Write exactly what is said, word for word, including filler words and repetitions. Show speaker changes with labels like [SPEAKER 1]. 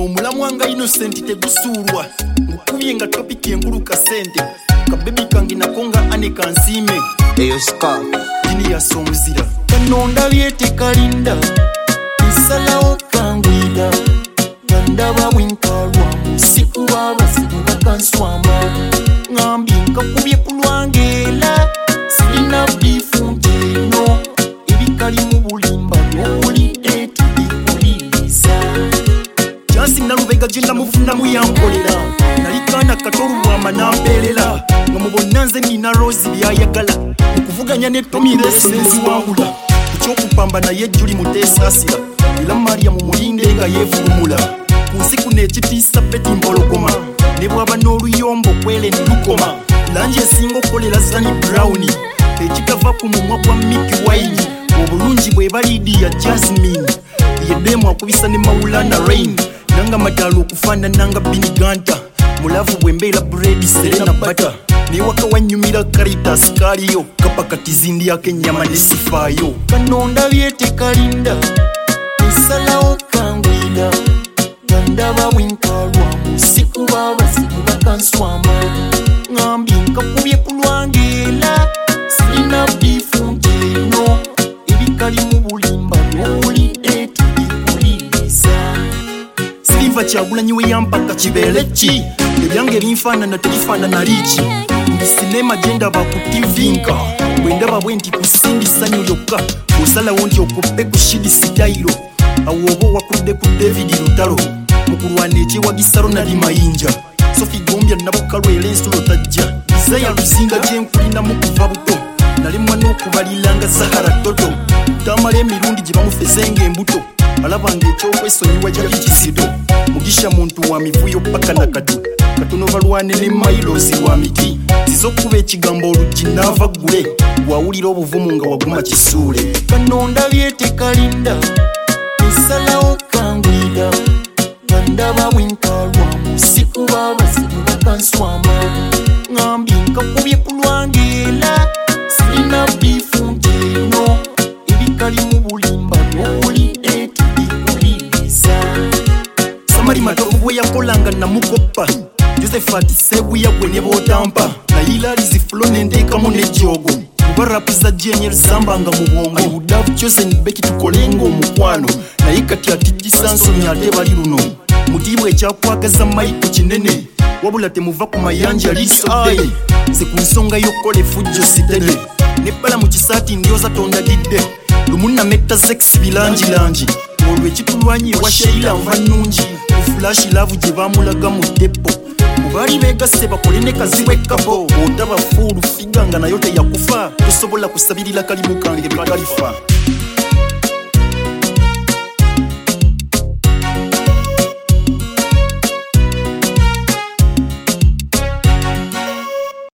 [SPEAKER 1] omulamu wanga Innocent tegusuulwa ngukubye nga topiki enkuluka sente kabebi kangi nakonga ane kansime
[SPEAKER 2] eyo ska
[SPEAKER 1] dini ya somuzira kanonda byete kalinda isalawo kangwida kandaba bwenkalwa musiku babasibu bakanswama ngambi nkakubye kulwangela sirina bifunteno ebikali mu bulimba byoli etubikuliza jansi nalubega genda mufuna muyambolera nalikana katolubwama nambeerera nga mubonna nze nina rosi byayagala okuvuganya netomiresenzi wawula ekyokupamba naye ejjuli muteesasira era maria mu mulinde nga yeevulumula ku nsi kuno ekitiisa beti mbologoma ne bwaba n'oluyombo kwele nilukoma langi esinga okukolera zani browni ekitava ku mumwa gwa miki wine obulungi bweba lidia jasmine yeddemu akubisa ne maulana rain nanga madalo okufaanana nga biniganta mulavu bwembeera bredi serena bata newaka wanyumira karitas kaliyo kapakatizindiyako ennyama nesifaayo kanonda byete kalinda esalawo kangwida kandaba bwenkalwa musiku babasibu bakanswama ngambi nkakubye kulwangela sirina bifunteno ebikali mu bulimba byoli etubikuliza Silva Kyagulanyi we yampaka kibeere ki ebyange binfaanana tebifaanana liiki ndi sinema gyendaba ku tivi nka bwendaba bwe nti kusindisa nyo lyokka osalawo nti okuppe ku shidi sitayiro awo oba owakudde ku David Lutalo mu kulwana ekyewagisa Ronald Mayinja Sophie Gombya nabukalwera ensulo tajja Isaiah Luzinga gyenkulinamu kuva buto nalemwa n'okubaliranga Zahara Toto tamala emirundi gye bamufezenga embuto alabanga ekyokwesonyiwa gyali kisido mugisha muntu wa mivuyo paka na kati katono balwane ne mailozi wa miti zizokuba ekigambo oluggi naava ggule wawulira obuvumu nga waguma kisuule kanonda byete kalinda esalawo kangwida kandaba bwenkalwa musiku babasibu bakanswama ngambi nkakubye kulwangela sirina bifunteno ebikali mu bulimba byoli etubikuliza Samari matovu bwe yakolanga namukoppa Josephat Seguya gwe ne bootampa nayila lizifulo nenteekamu n'ejjoogo kuba rapu za Jeniel zambanga mu bwongo I would have chosen Becky tukolenga omukwano naye kati atijjisa nsonyi ate bali luno mutiibwa ekyakwagaza Maiko kinene wabula temuva ku mayanja lisodde nze ku nsonga y'okukola effujjo sitede nebbala mu kisaati ndyoza tondagidde lumunna metta sex bilangilangi olwo ekitulwanyi ewa Sheila nva nnungi flash love gye bamulaga mu depo mubaali beegasse bakole ne kaziwe kapo otaba fuulu figa nga nayo teyakufa tosobola kusabirira kalimu kange bakalifa